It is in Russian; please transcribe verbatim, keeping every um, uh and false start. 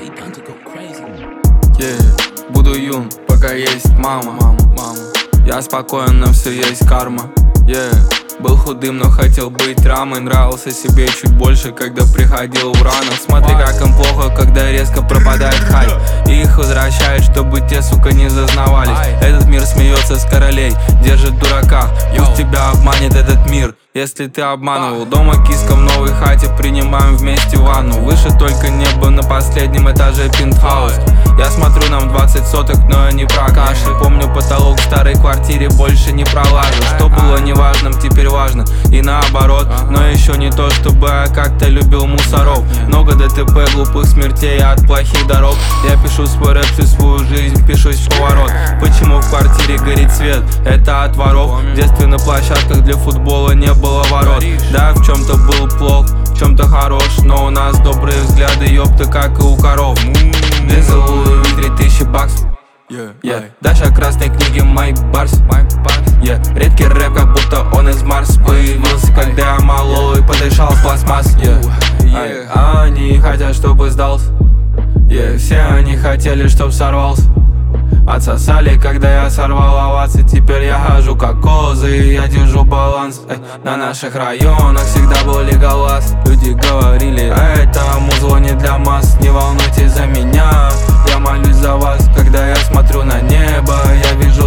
Yeah, буду юн, пока есть мама, мама, мама. Я спокоен, но все есть карма. Yeah. Был худым, но хотел быть рамой. Нравился себе чуть больше, когда приходил в ранах. Смотри, как им плохо, когда резко пропадает хайп. И их возвращают, чтобы те, сука, не зазнавались. Этот мир смеется с королей, держит в дураках. Пусть тебя обманет этот мир, если ты обманывал. Дома киска в новой хате, принимаем вместе ванну. Выше только небо, на последнем этаже пентхаус. Я смотрю, нам двадцать соток, но я не про каши. Помню, потолок в старой квартире больше не пролажу. Что было неважным, теперь важно, и наоборот. Но еще не то, чтобы я как-то любил мусоров. Много ДТП, глупых смертей от плохих дорог. Я пишу свой рэп, всю свою жизнь пишусь в поворот. Почему в квартире горит свет? Это от воров. В детстве на площадках для футбола не было ворот. Да, в чем-то был плох, в чем-то хорош, но у нас добрые взгляды, ёпта, как и у коров. Дензел Луи, три тысячи баксов. Yeah, yeah. Даша красной книги Майк Барс. Yeah. Редкий рэп, как будто он из Марса. Появился, когда я малой, подышал в пластмасс. Yeah. Yeah. А они хотят, чтобы сдался. Yeah. Все они хотели, чтоб сорвался. Отсосали, когда я сорвал овации. Теперь я хожу как козы, я держу баланс. Эй, на наших районах всегда был леголаз. Люди говорили, это музло не для масс. Не волнуйтесь за меня, я молюсь за вас. Когда я смотрю на небо, я вижу